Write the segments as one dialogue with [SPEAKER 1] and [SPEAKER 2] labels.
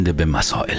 [SPEAKER 1] به مسائل،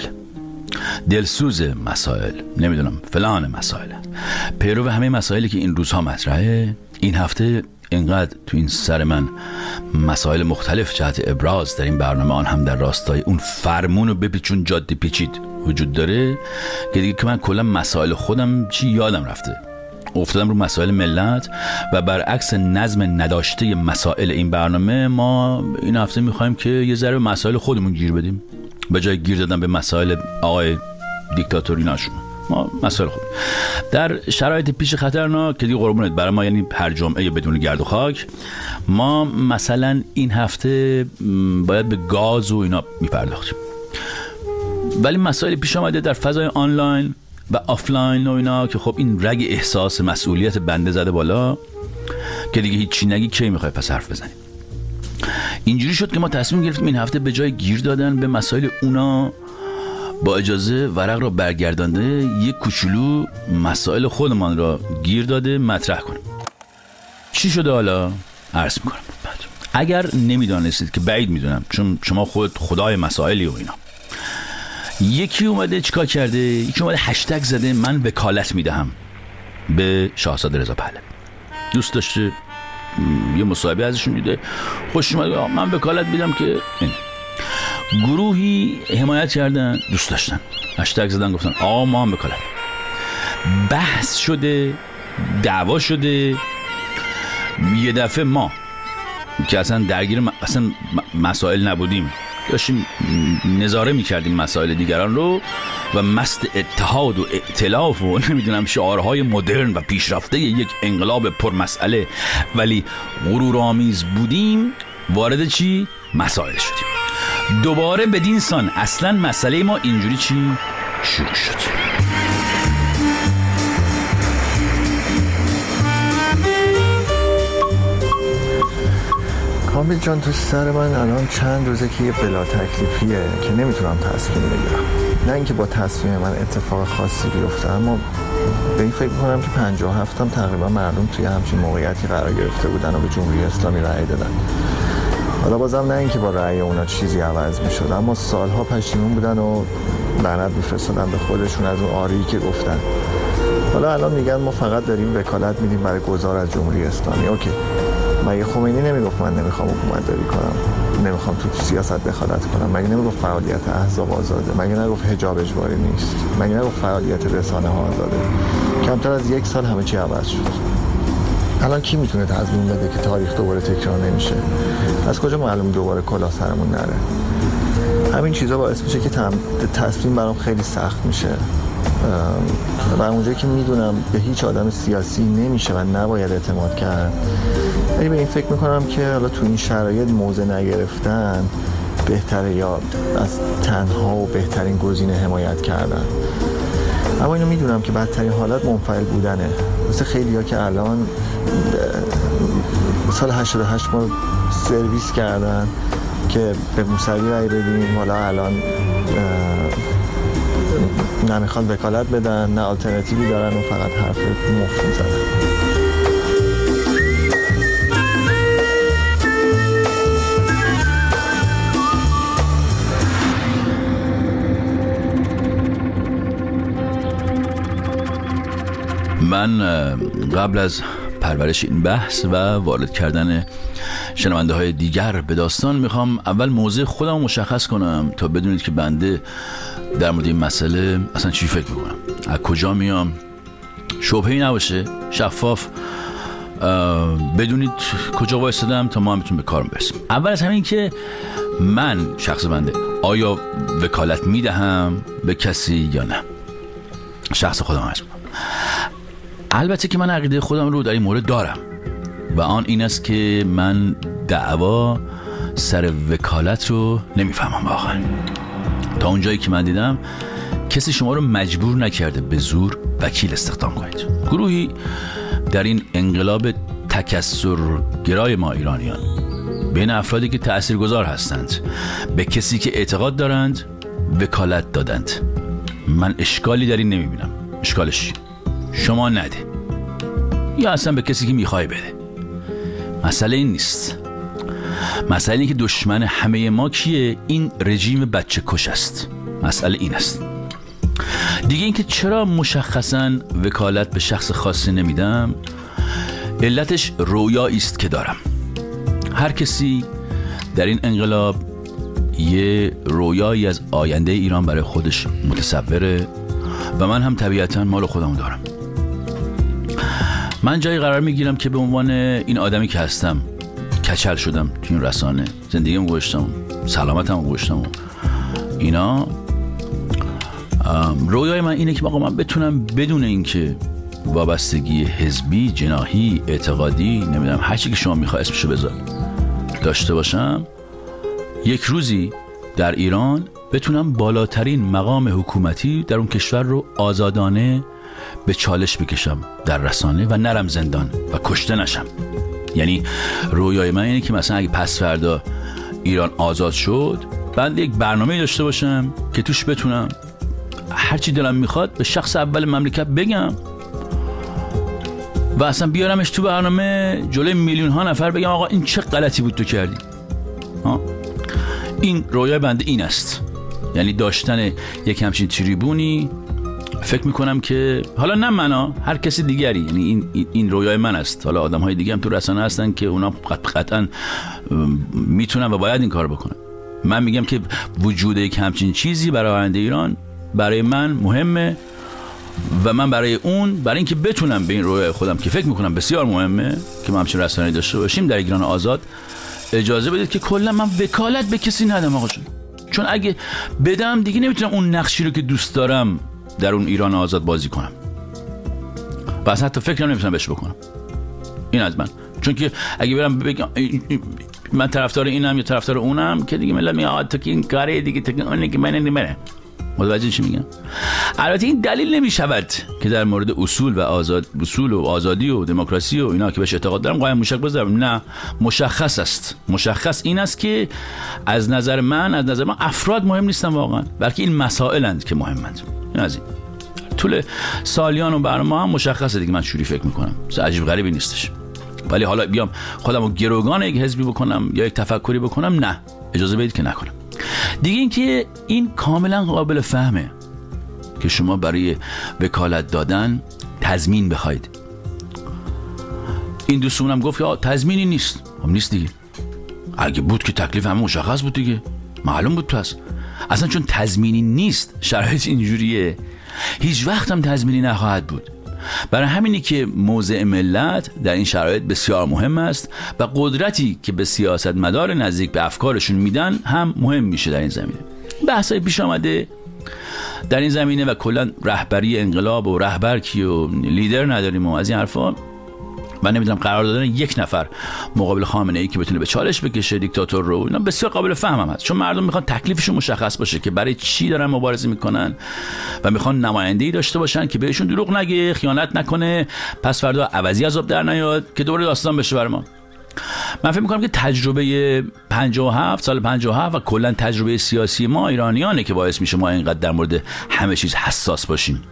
[SPEAKER 1] دلسوز مسائل، نمیدونم فلان مسائل، پیرو همه مسائلی که این روزها مطرحه. این هفته اینقدر تو این سر من مسائل مختلف جهت ابراز در این برنامه، آن هم در راستای اون فرمون و بپیچون جاده پیچید وجود داره که دیگه که من کلا مسائل خودم چی یادم رفته، افتادم رو مسائل ملت. و برعکس نظم نداشته مسائل این برنامه، ما این هفته میخوایم که یه ذره به مسائل خودمون گیر بدیم، به جای گیر دادن به مسائل آقای دیکتاتوری ناشون، ما مسائل خود در شرایط پیش خطرناک که دیگه قربونت برای ما، یعنی هر جمعه بدون گرد و خاک. ما مثلا این هفته باید به گاز و اینا میپرداختیم، ولی مسائل پیش آمده در فضای آنلاین و آفلاین و اینا که خب این رگ احساس مسئولیت بنده زده بالا که دیگه هیچی نگی کی میخوای پس حرف بزنیم. اینجوری شد که ما تصمیم گرفتیم این هفته به جای گیر دادن به مسائل اونا، با اجازه ورق را برگردانده یک کوچولو مسائل خودمان را گیر داده مطرح کنیم. چی شده حالا؟ عرض میکنم. اگر نمیدانستید که بعید میدونم، چون شما خود خدای مسائلی و اینا، یکی اومده چیکار کرده؟ یکی اومده هشتگ زده من وکالت میدهم به شاهزاده رضا پهلوی. دوست داشته یه مصاحبه ازشون دیده، خوش اومد من وکالت میدم که این. گروهی حمایت کردن، دوست داشتن، هشتگ زدن، گفتن آقا ما هم وکالت. بحث شده، دعوا شده، یه دفعه ما که اصلا درگیر اصلا مسائل نبودیم، داشتیم نظاره میکردیم مسائل دیگران رو و مست اتحاد و ائتلاف و نمیدونم شعارهای مدرن و پیشرفته یک انقلاب پرمسئله ولی غرورآمیز بودیم، وارد چی؟ مسائل شدیم. دوباره بدین سان اصلا مسئله ما اینجوری چی؟ شروع شد.
[SPEAKER 2] کامل جان، تو سر من الان چند روزه که یه بلا تکلیفیه که نمیتونم تصمیم بگیرم. نه اینکه با تصمیم من اتفاق خاصی بیفته، اما به این فکر میکنم که 57 هم تقریبا مردم توی همچین موقعیتی قرار گرفته بودن و به جمهوری اسلامی رأی دادن. حالا بازم نه اینکه با رأی اونا چیزی عوض میشد، اما سالها پشیمون بودن و لعنت میفرستادن به خودشون از اون آری که گفتن. حالا الان میگن ما فقط داریم وکالت میدیم برای گذار از جمهوری اسلامی. اوکی، مگه خمینی نمیگفت من نمیخوام حکومت داری کنم، نمیخوام تو سیاست دخالت کنم؟ مگه نمیگفت فعالیت احزاب آزاده؟ مگه نگفت حجاب اجباری نیست؟ مگه نگفت فعالیت رسانه ها آزاده؟ کمتر از یک سال همه چی عوض شد. الان کی میتونه تضمین بده که تاریخ دوباره تکرار نمیشه؟ از کجا معلوم دوباره کلاه سرمون نره؟ همین چیزا باعث میشه که تصمیم برام خیلی سخت میشه و اونجایی که میدونم به هیچ آدم سیاسی نمیشه و نباید اعتماد کرد، ولی به این فکر میکنم که حالا تو این شرایط موضع نگرفتن بهتره یا از تنها و بهترین گزینه حمایت کردن. اما اینو میدونم که بدترین حالت منفعل بودنه، مثل خیلی ها که الان سال 88 ما سرویس کردن که به موسوی رای بدیم، حالا الان نه میخوان وکالت بدن، نه آلترناتیوی دارن و فقط حرف مفت میزنن.
[SPEAKER 1] من قبل از پرورش این بحث و وارد کردن شنونده های دیگر به داستان میخوام اول موضع خودم مشخص کنم تا بدونید که بنده در مورد این مسئله اصلا چی فکر میکنم، از کجا میام، شبهه‌ای نباشه، شفاف بدونید کجا وایسادم تا ما هم بتونیم به کار برسیم. اول از همین که من شخص بنده آیا وکالت میدهم به کسی یا نه، شخص خودم عرض میکنم. البته که من عقیده خودم رو در این مورد دارم و آن این است که من دعوا سر وکالت رو نمیفهمم واقعا. تا اونجایی که من دیدم کسی شما رو مجبور نکرده به زور وکیل استخدام کنید. گروهی در این انقلاب تکثرگرای ما ایرانیان بین افرادی که تأثیرگذار هستند به کسی که اعتقاد دارند وکالت دادند. من اشکالی در این نمیبینم. اشکالش شما نده یا اصلا به کسی که میخوای بده، مسئله این نیست. مسئله اینه که دشمن همه ما کیه؟ این رژیم بچه کش است. مسئله این است. دیگه اینکه چرا مشخصاً وکالت به شخص خاصی نمیدم، علتش رویایی است که دارم. هر کسی در این انقلاب یه رویایی از آینده ایران برای خودش متصوره و من هم طبیعتاً مال خودم دارم. من جایی قرار میگیرم که به عنوان این آدمی که هستم کچل شدم تو این رسانه، زندگیم گذاشتم، سلامتم گذاشتم، اینا رویای من اینه که من بتونم بدون اینکه وابستگی حزبی، جناحی، اعتقادی، نمیدونم هر چی که شما میخوای اسمشو بذار داشته باشم، یک روزی در ایران بتونم بالاترین مقام حکومتی در اون کشور رو آزادانه به چالش بکشم در رسانه و نرم زندان و کشته نشم. یعنی رویای من اینه که مثلا اگه پس فردا ایران آزاد شد، بنده یک برنامه داشته باشم که توش بتونم هرچی دلم میخواد به شخص اول مملکت بگم و اصلا بیارمش تو برنامه جلوی میلیون ها نفر بگم آقا این چه غلطی بود تو کردی. این رویای بنده این است. یعنی داشتن یک همچین تریبونی، فکر میکنم که حالا نه منا، هر کسی دیگری، یعنی این رویای من است. حالا آدم های دیگه هم تو رسانه هستن که اونا قطعا میتونن و باید این کار بکنن. من میگم که وجود یک همچین چیزی برای آینده ایران برای من مهمه و من برای اینکه بتونم به این رویای خودم که فکر میکنم بسیار مهمه که ما همچین رسانه‌ای داشته باشیم در ایران آزاد، اجازه بدید که کلا من وکالت به کسی ندم آقا جون. چون اگه بدم دیگه نمیتونم اون نقشی رو که دوست دارم در اون ایران آزاد بازی کنم و اصلا حتی فکرم نمیتونم بهش بکنم. این از من. چون که اگه برم بگم من طرفدار اینم یا طرفدار اونم که دیگه ملت میگه تو که این کاره دیگه تو که اون که من نمیره. متوجه چی میگم؟ البته این دلیل نمیشود که در مورد اصول و آزادی و دموکراسی و اینا که بهش اعتقاد دارم قایم موشک بذارم. نه، مشخص است. مشخص این است که از نظر من افراد مهم نیستن واقعا، بلکه این مسائلند که مهمند. این از این طول سالیان و برنامه هم مشخصه دیگه. من چوری فکر میکنم، عجیب غریبی نیستش. ولی حالا بیام خودمو گروگان یک حزبی بکنم یا یک تفکری بکنم، نه، اجازه بدید که نکنم. دیگه اینکه این کاملا قابل فهمه که شما برای وکالت دادن تضمین بخواید. این دوستونم گفت که تضمینی نیست. خب نیست دیگه. اگه بود که تکلیف همه مشخص بود دیگه، معلوم بود تو هست. اصلا چون تضمینی نیست، شرایط اینجوریه، هیچ وقت هم تضمینی نخواهد بود. برای همینی که موضع ملت در این شرایط بسیار مهم است و قدرتی که به سیاستمدار نزدیک به افکارشون میدن هم مهم میشه در این زمینه. بحثای پیش آمده در این زمینه و کلا رهبری انقلاب و رهبر کی و لیدر نداریم و از این حرفا، من نمیدونم قرار دادن یک نفر مقابل خامنه ای که بتونه به چالش بکشه دیکتاتور رو، اینا بسیار قابل فهم هست. چون مردم میخوان تکلیفشون مشخص باشه که برای چی دارن مبارزه میکنن و میخوان نماینده‌ای داشته باشن که بهشون دروغ نگه، خیانت نکنه، پس فردا عوضی عذاب در نیاد که دوباره داستان بشه برای ما. من فکر میکنم که تجربه 57 سال 57 و کلا تجربه سیاسی ما ایرانیانه که باعث میشه ما اینقدر در مورد همه چیز حساس باشیم.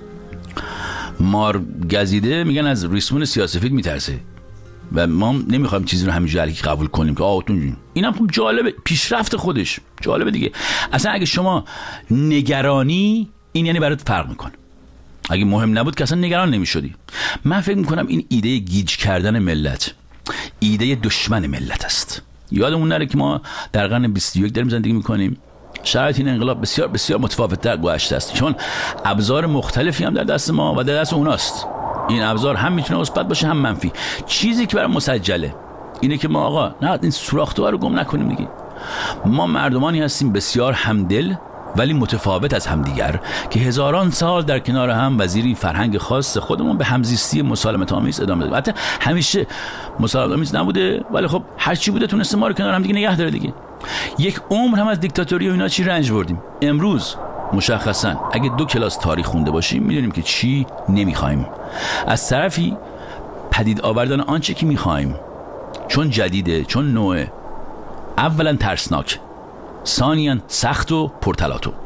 [SPEAKER 1] مار گزیده میگن از ریسمون سیاسفید میترسه و ما نمیخوایم چیزی رو همینجوری قبول کنیم که آتون. اینم خب جالبه، پیشرفت خودش جالبه دیگه. اصلا اگه شما نگرانی، این یعنی برات فرق میکنه. اگه مهم نبود که اصلا نگران نمیشدی. من فکر میکنم این ایده گیج کردن ملت ایده دشمن ملت است. یادمون نره که ما در قرن 21 داریم زندگی میکنیم. شرایط این انقلاب بسیار بسیار متفاوت‌تر گذشته است، چون ابزار مختلفی هم در دست ما و در دست اوناست. این ابزار هم میتونه مثبت باشه هم منفی. چیزی که برای مسجله اینه که ما آقا نه این سوراخ‌ها رو گم نکنیم دیگه. ما مردمانی هستیم بسیار همدل ولی متفاوت از همدیگر که هزاران سال در کنار هم وزیری فرهنگ خاص خودمون به همزیستی مسالمت‌آمیز ادامه دادیم. البته همیشه مسالمت‌آمیز نبوده، ولی خب هر چی بوده تونسته ما رو کنار هم دیگه نگه داره دیگه. یک عمر هم از دیکتاتوری و اینا چی رنج بردیم. امروز مشخصا اگه 2 کلاس تاریخ خونده باشیم میدونیم که چی نمیخوایم. از طرفی پدید آوردن آنچه که میخوایم، چون جدیده، چون نوعه، اولا ترسناک، ثانیاً سخت و پرتلاطم.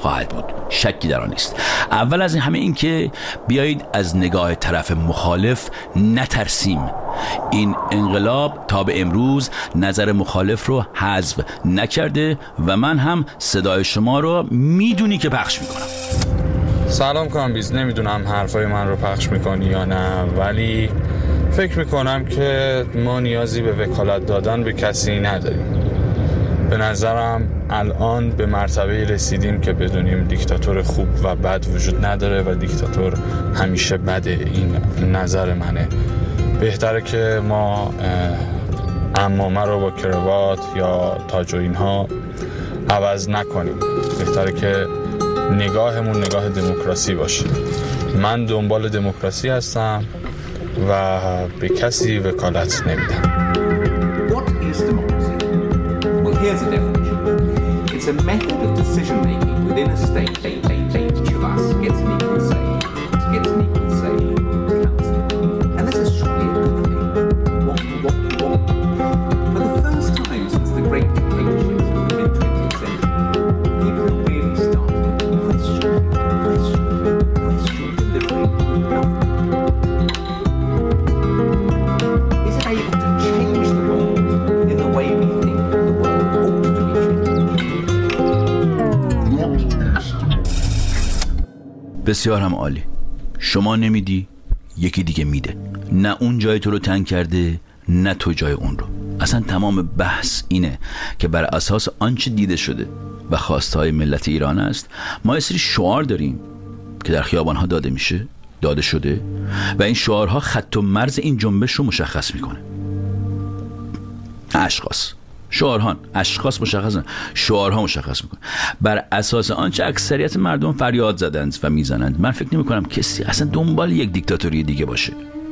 [SPEAKER 1] خواهد بود، شکی در آن نیست. اول از همه این که بیایید از نگاه طرف مخالف نترسیم. این انقلاب تا به امروز نظر مخالف رو حذف نکرده و من هم صدای شما رو میدونی که پخش میکنم.
[SPEAKER 3] سلام کامبیز، نمیدونم حرفای من رو پخش میکنی یا نه، ولی فکر میکنم که ما نیازی به وکالت دادن به کسی نداریم. به نظرم الان به مرتبه رسیدیم که بدونیم دیکتاتور خوب و بد وجود نداره و دیکتاتور همیشه بده. این نظر منه. بهتره که ما عمامه رو با کراوات یا تاج و اینها عوض نکنیم. بهتره که نگاهمون نگاه دموکراسی باشه. من دنبال دموکراسی هستم و به کسی وکالت نمیدم.
[SPEAKER 4] What is democracy? Well, here's a definition. It's a method of decision making within a state. Each of us gets an equal say. Gets an equal say to council. And this is surely a good thing. What? For the first time since the great dictatorships of the mid-20th century, people are really starting to question delivery of government. Is it able to change the world in the way we think the world ought to be changed?
[SPEAKER 1] بسیار هم عالی. شما نمیدی، یکی دیگه میده. نه اون جای تو رو تنگ کرده، نه تو جای اون رو. اصلا تمام بحث اینه که بر اساس آنچه دیده شده و خواستهای ملت ایران است، ما یه سری شعار داریم که در خیابانها داده شده و این شعارها خط و مرز این جنبش رو مشخص میکنه. اشخاص مشخصن، شعارها مشخص میکنه. بر اساس آنچه اکثریت مردم فریاد زدند و میزنند، من فکر نمی کنم کسی اصلا دنبال یک دیکتاتوری دیگه باشه.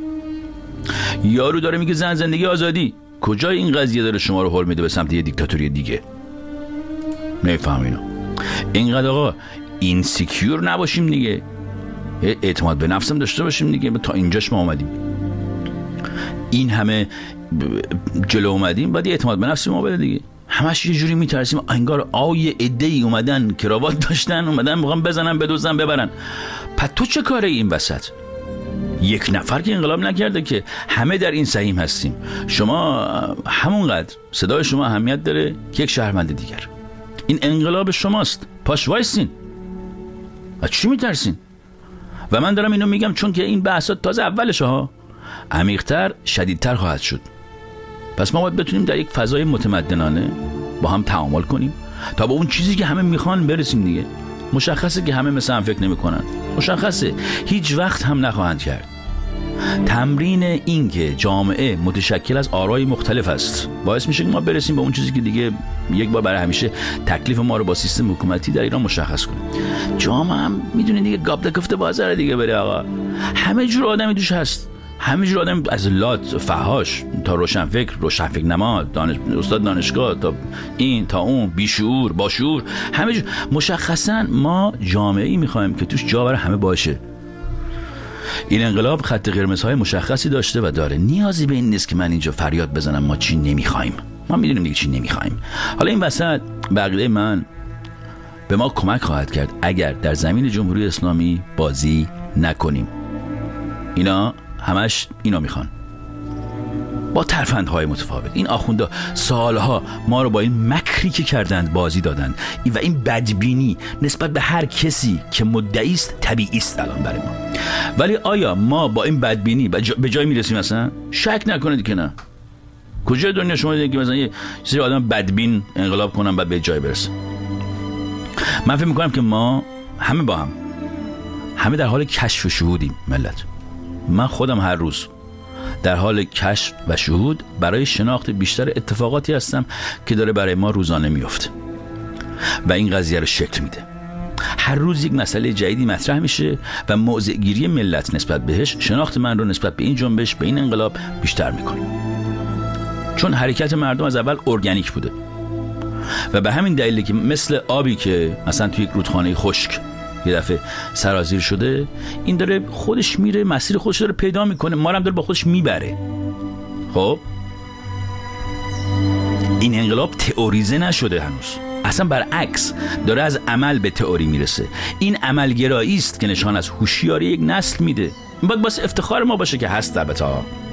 [SPEAKER 1] یارو داره میگه زن زندگی آزادی، کجای این قضیه داره شما رو هول میده به سمت یه دیکتاتوری دیگه؟ نمیفهم اینو. اینقدر آقا اینسیکیور نباشیم دیگه، اعتماد به نفسم داشته باشیم دیگه. تا اینجاش ما اومدیم، این همه جلو اومدیم، باید اعتماد به نفس ما بده دیگه. همش یه جوری میترسیم انگار یه عده‌ای اومدن کراوات داشتن، اومدن میخوام بزنن، بدوزن، ببرن. پس تو چه کاره این وسط؟ یک نفر که انقلاب نکرده که همه در این سهیم هستیم. شما همونقدر صدای شما اهمیت داره که یک شهروند دیگر. این انقلاب شماست، پاش وایسین. از چی میترسین؟ و من دارم اینو میگم چون که این بحثات تازه اولشه ها، عمیق‌تر، شدیدتر خواهد شد. پس ما باید بتونیم در یک فضای متمدنانه با هم تعامل کنیم تا به اون چیزی که همه میخوان برسیم دیگه. مشخصه که همه مثل هم فکر نمی‌کنن، مشخصه هیچ وقت هم نخواهند کرد. تمرین این که جامعه متشکل از آرای مختلف است باعث میشه که ما برسیم به اون چیزی که دیگه یک بار برای همیشه تکلیف ما رو با سیستم حکومتی در ایران مشخص کنه. جامعه هم میدونید دیگه گاب گفته بازار دیگه بره آقا. همه جور آدمی توش هست، همه جور آدم، از لات فحاش تا روشنفکر نما، استاد دانشگاه، تا این تا اون، بیشعور با شعور، همه جور. مشخصا ما جامعه‌ای میخوایم که توش جا برای همه باشه. این انقلاب خط قرمزهای مشخصی داشته و داره. نیازی به این نیست که من اینجا فریاد بزنم ما چی نمیخوایم. ما میدونیم دیگه چی نمیخوایم. حالا این وسط بقیه من به ما کمک خواهد کرد اگر در زمین جمهوری اسلامی بازی نکنیم. اینا همش اینو میخوان، با ترفندهای متفاوت. این آخوندا سالها ما رو با این مکری که کردند بازی دادند و این بدبینی نسبت به هر کسی که مدعی است طبیعی است الان برای ما. ولی آیا ما با این بدبینی به جای میرسیم؟ اصلا شک نکنید که نه. کجای دنیا شما دیدید که مثلا یه سری آدم بدبین انقلاب کنن بعد به جای برسن؟ من فکر میکنم که ما همه با همه در حال کشف و شهودیم ملت. من خودم هر روز در حال کشف و شهود برای شناخت بیشتر اتفاقاتی هستم که داره برای ما روزانه میفته و این قضیه رو شکل میده. هر روز یک مسئله جدیدی مطرح میشه و موضع گیری ملت نسبت بهش شناخت من رو نسبت به این جنبش، به این انقلاب بیشتر میکنه. چون حرکت مردم از اول ارگانیک بوده و به همین دلیلی که مثل آبی که مثلا توی یک رودخانه خشک یه دفعه سرازیر شده، این داره خودش میره، مسیر خودش داره پیدا میکنه، ما رو هم داره با خودش میبره. خب این انقلاب تئوریزه نشده هنوز، اصلا برعکس داره از عمل به تئوری میرسه. این عملگرایی است که نشان از هوشیاری یک نسل میده. این باید واسه افتخار ما باشه که هست. البته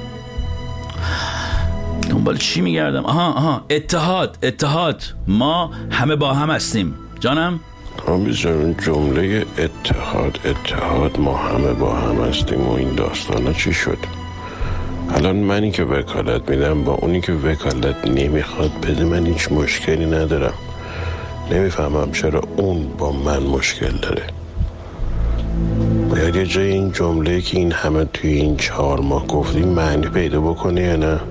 [SPEAKER 1] دنبال چی میگردم؟ اتحاد. ما همه با هم هستیم. جانم
[SPEAKER 5] اون جمله اتحاد ما همه با هم هستیم و این داستانا چی شد؟ الان منی که وکالت میدم با اونی که وکالت نمیخواد بده من هیچ مشکلی ندارم. نمیفهمم چرا اون با من مشکل داره. باید یه جای این جمله که این همه توی این 4 ماه گفتیم معنی پیدا بکنه یا نه؟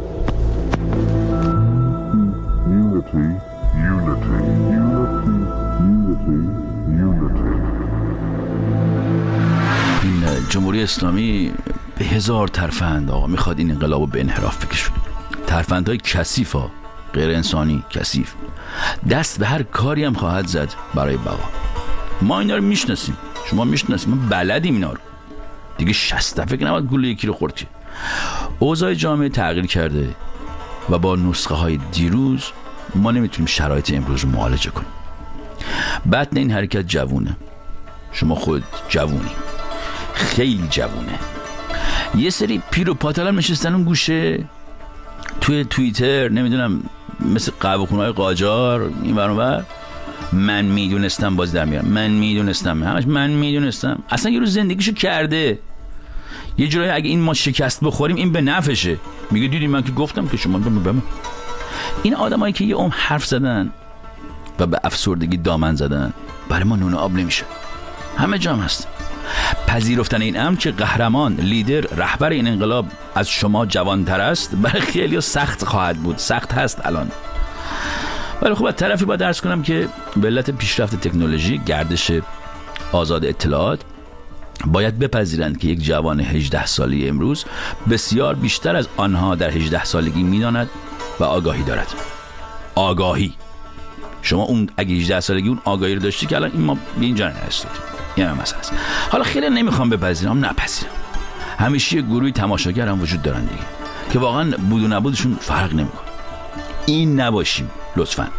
[SPEAKER 1] این جمهوری اسلامی به 1000 ترفند آقا میخواد این انقلابو به انحراف بکشونه. ترفندهای کثیف ها، غیر انسانی، کثیف. دست به هر کاری هم خواهد زد برای بقا. ما اینا رو میشناسیم، شما میشناسیم، ما بلدیم اینا رو. دیگه 60 دفعه که نباید گوله یکی رو خورد که. اوضاع جامعه تغییر کرده و با نسخه های دیروز ما نمیتونیم شرایط امروز رو معالجه کنیم. بطن این حرکت جوونه. شما خود جوونی، خیلی جوونه. یه سری پیر و پاتل هم نشستن اون گوشه توی توییتر، نمیدونم مثل قهوه‌خونه‌های قاجار این برانور، من میدونستم باز در میارم، من میدونستم. اصلا یه روز زندگیشو کرده. یه جورایی اگه این ما شکست بخوریم این به نفعشه. میگه دیدی من که گفتم که شما بمه. این آدمایی که یه عمر حرف زدن و به افسردگی دامن زدن برای ما نون آب نمیشه. همه جام هست. پذیرفتن این امر که قهرمان، لیدر، رهبر این انقلاب از شما جوانتر است برای خیلی‌ها سخت خواهد بود. سخت هست الان. ولی خب از طرفی باید درس کنم که به علت پیشرفت تکنولوژی، گردش آزاد اطلاعات، باید بپذیرند که یک جوان 18 ساله امروز بسیار بیشتر از آنها در 18 سالگی می‌داند و آگاهی دارد. آگاهی. شما اون اگه 18 سالگی اون آگاهی رو داشتی که الان این ما به اینجا نرسیدیم. این هم مسئله است. حالا خیلی نمیخوام بپذیرم، نپذیرم. همیشه یه گروهی تماشاگر هم وجود دارن دیگه که واقعا بود و نبودشون فرق نمیکنه. این نباشیم لطفاً.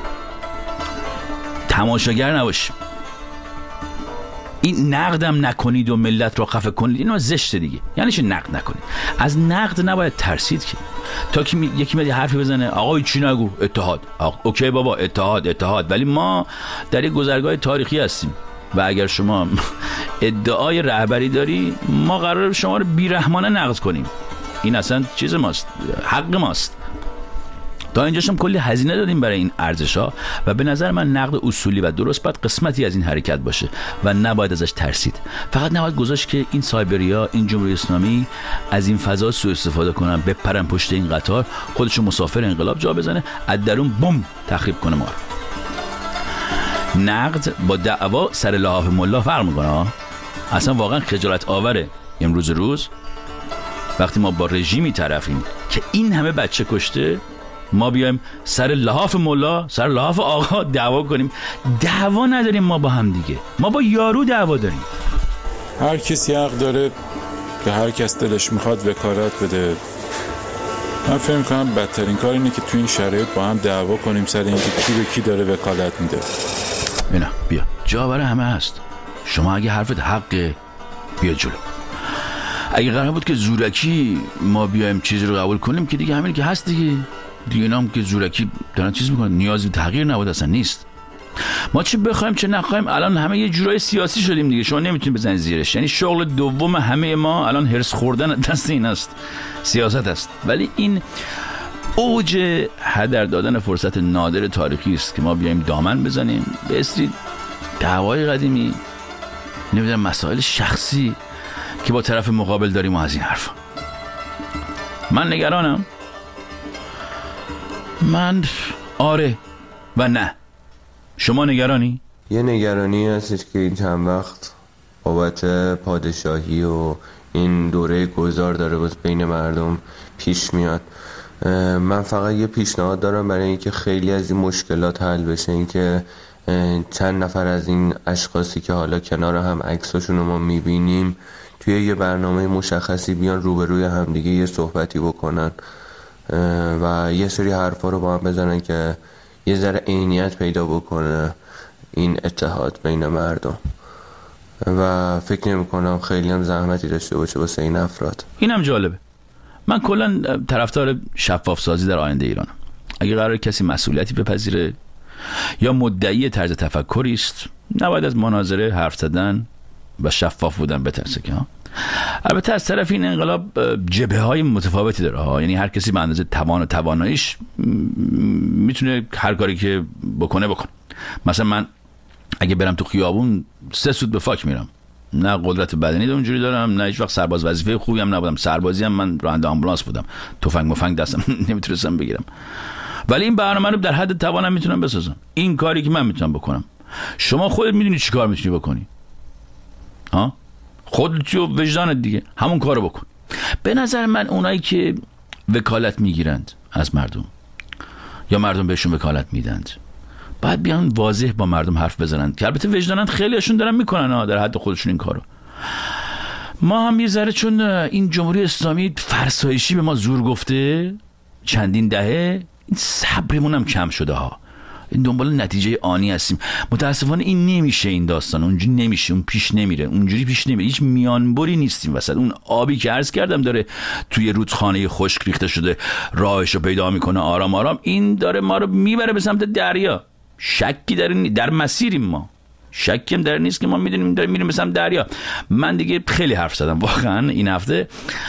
[SPEAKER 1] تماشاگر نباشیم. این نقدم نکنید و ملت رو خفه کنید، اینو زشته دیگه. یعنی چه نقد نکنید؟ از نقد نباید ترسید که تا که یکی میاد حرفی بزنه آقا چی نگو، اتحاد. اوکی بابا، اتحاد. ولی ما در یک گذرگاه تاریخی هستیم و اگر شما ادعای رهبری داری ما قراره شما رو بیرحمانه نقد کنیم. این اصلا چیز ماست، حق ماست. تا اینجاشم کلی هزینه دادیم برای این ارزش‌ها و به نظر من نقد اصولی و درست باید قسمتی از این حرکت باشه و نباید ازش ترسید. فقط نباید گذاشت که این سایبریا، این جمهوری اسلامی از این فضا سوء استفاده کنن، بپرن پشت این قطار، خودشو مسافر انقلاب جا بزنه، از درون بم تخریب کنه ما رو. نقد با دعوا سر لحاف ملا فرق میکنه. اصلا واقعا خجالت آوره امروز روز وقتی ما با رژیمی طرفیم که این همه بچه کشته، ما بیایم سر لحاف ملا، سر لحاف آقا دعوا کنیم. دعوا نداریم ما با هم دیگه، ما با یارو دعوا داریم.
[SPEAKER 6] هر کسی حق داره به هر کس دلش میخواد وکالت بده. من فکر میکنم بدترین کار اینه که تو این شرایط با هم دعوا کنیم سر اینکه کی به کی داره وکالت میده.
[SPEAKER 1] اینا بیا جا برای همه هست. شما اگه حرفت حقه بیا جلو. اگه قرار بود که زورکی ما بیایم چیزی رو قبول کنیم که دیگه همین که هست دیگه اینا هم که زورکی دارن چیز میکنن، نیازی به تغییر نبود، اصلا نیست. ما چه بخوایم چه نخوایم الان همه یه جورای سیاسی شدیم دیگه. شما نمیتونید بزنید زیرش. یعنی شغل دوم همه ما الان هرس خوردن دست این است، سیاست است. ولی این اوج هدر دادن فرصت نادر تاریخی است که ما بیایم دامن بزنیم به اسری دعوای قدیمی، نمیدونم مسائل شخصی که با طرف مقابل داریم و از این حرف. من نگرانم. من آره و نه. شما نگرانی؟
[SPEAKER 7] یه نگرانی هستش که این چند وقت بابت پادشاهی و این دوره گذار داره باز بین مردم پیش میاد. من فقط یه پیشنهاد دارم برای اینکه خیلی از این مشکلات حل بشه، اینکه چند نفر از این اشخاصی که حالا کنار هم عکساشون رو ما میبینیم توی یه برنامه مشخصی بیان روبروی همدیگه یه صحبتی بکنن و یه سری حرفا رو با هم بزنن که یه ذره عینیت پیدا بکنه این اتحاد بین مردم و فکر نمی کنم خیلی هم زحمتی داشته باشه واسه این افراد.
[SPEAKER 1] اینم جالبه. من کلا طرفدار شفاف سازی در آینده ایرانم. اگه قرار کسی مسئولیتی بپذیره یا مدعی طرز تفکری است، نباید از مناظره، حرف زدن و شفاف بودن بترسه که البته از طرف این انقلاب جبهه‌های متفاوتی داره ها. یعنی هر کسی به اندازه توان و تواناییش میتونه هر کاری که بکنه. مثلا من اگه برم تو خیابون 3 سوت به فاک میرم، نه قدرت بدنی اونجوری دارم، نه هیچ وقت سرباز وظیفه خوبی هم نبودم. سربازی هم من راننده آمبولانس بودم، تفنگ مفنگ دستم نمیتونستم بگیرم، ولی این برنامه رو در حد توانم میتونم بسازم. این کاری که من میتونم بکنم. شما خودت میدونی چی کار میتونی بکنی ها؟ خودت و وجدانت دیگه همون کارو بکن. به نظر من اونایی که وکالت میگیرند از مردم یا مردم بهشون وکالت میدند باید بیان واضح با مردم حرف بزنند که البته وجدانن خیلیشون دارن میکنن ها، در حد خودشون این کارو. ما هم یه ذره چون این جمهوری اسلامی فرسایشی به ما زور گفته چندین دهه، این صبرمون هم کم شده ها. این دنبال نتیجه آنی هستیم. متاسفانه این نمیشه، این داستان اونجوری نمیشه، اون پیش نمیره، اونجوری پیش نمیره. هیچ میانبری نیستیم وسط. اون آبی که عرض کردم داره توی رودخانه خشک ریخته شده راهشو پیدا میکنه آرام آرام، این داره ما رو میبره به سمت دریا. شکی در مسیریم ما، شکی هم در نیست که ما میدونیم داریم میریم به سمت دریا. من دیگه خیلی حرف زدم واقعا این هفته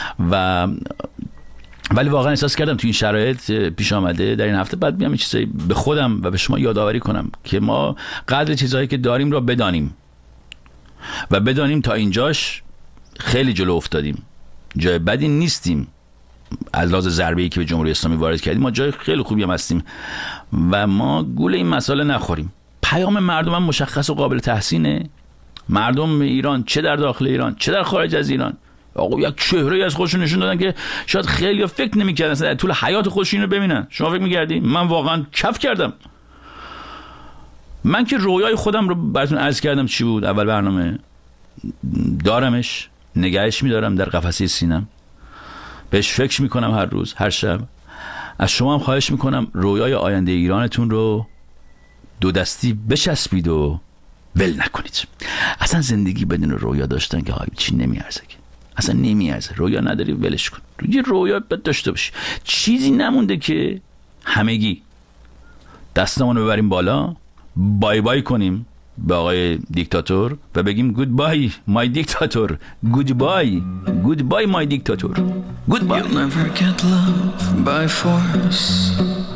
[SPEAKER 1] ولی واقعا احساس کردم تو این شرایط پیش آمده در این هفته بعد بیام این چیزایی به خودم و به شما یادآوری کنم که ما قدر چیزهایی که داریم را بدانیم و بدانیم تا اینجاش خیلی جلو افتادیم، جای بدی نیستیم. از لحاظ ضربه‌ای که به جمهوری اسلامی وارد کردیم ما جای خیلی خوبی هم هستیم و ما گول این مسئله نخوریم. پیام مردم هم مشخص و قابل تحسینه. مردم ایران چه در داخل ایران چه در خارج از ایران آقا یک چهره‌ای از خودشون نشون دادن که شاید خیلی فکر نمی‌کردن اصلا طول حیات خودشون رو ببینن. شما فکر می‌کردی؟ من واقعا کف کردم. من که رویای خودم رو براتون عرض کردم چی بود اول برنامه، دارمش، نگهش می‌دارم در قفسه سینم، بهش فکر می‌کنم هر روز هر شب. از شما هم خواهش می‌کنم رویای آینده ایرانتون رو دو دستی بچسبید و ول نکنید. اصلا زندگی بدون رویا داشتن که چی نمیارزه، اصلا نمیارزه. رویا نداری ولش کن. یه رویا داشته باشی. چیزی نمونده که همگی دستمون رو ببریم بالا، بای بای کنیم به آقای دیکتاتور و بگیم گود بای مای دیکتاتور، گود بای مای دیکتاتور، گود بای.
[SPEAKER 8] You'll never get love by force.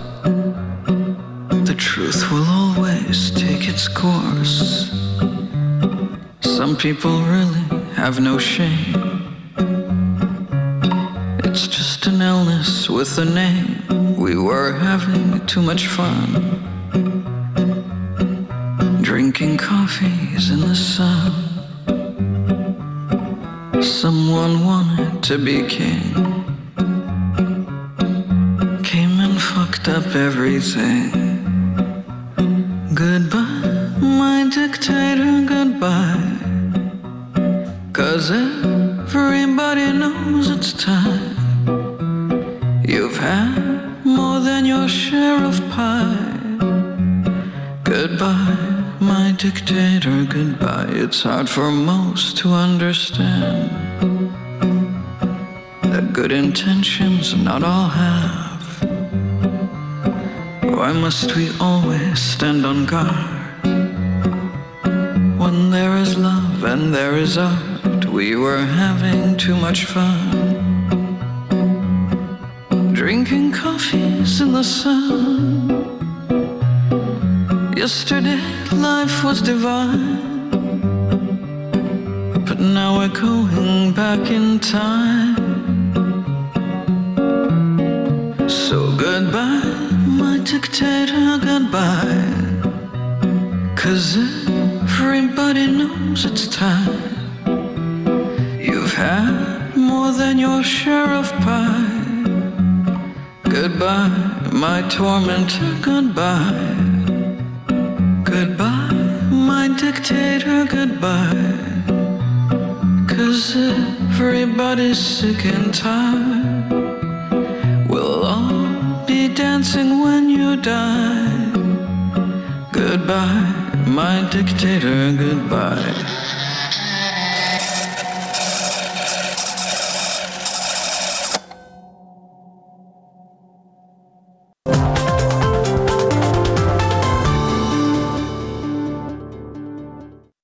[SPEAKER 8] The truth will always take its course. Some people really have no shame. It's just an illness with a name. We were having too much fun, drinking coffees in the sun. Someone wanted to be king, came and fucked up everything. Goodbye, my dictator, goodbye. 'Cause everybody knows it's time. You've had more than your share of pie. Goodbye, my dictator, goodbye. It's hard for most to understand that good intentions not all have. Why must we always stand on guard when there is love and there is art? We were having too much fun, drinking coffees in the sun. Yesterday life was divine, but now we're going back in time. So goodbye, my dictator, goodbye. 'Cause everybody knows it's time. You've had more than your share of pie. Goodbye, my tormentor, goodbye. Goodbye, my dictator, goodbye. 'Cause everybody's sick and tired. We'll all be dancing when you die. goodbye, my dictator, goodbye.